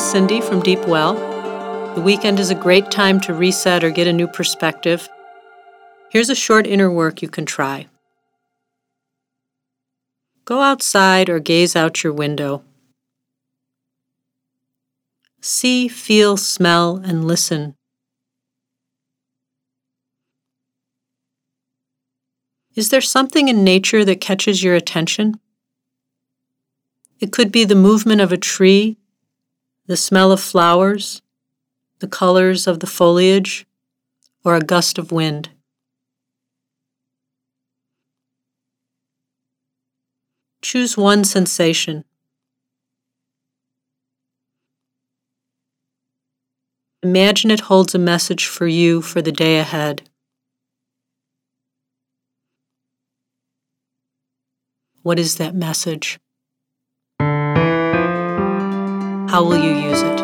Cindy from Deep Well. The weekend is a great time to reset or get a new perspective. Here's a short inner work you can try. Go outside or gaze out your window. See, feel, smell, and listen. Is there something in nature that catches your attention? It could be the movement of a tree, the smell of flowers, the colors of the foliage, or a gust of wind. Choose one sensation. Imagine it holds a message for you for the day ahead. What is that message? How will you use it?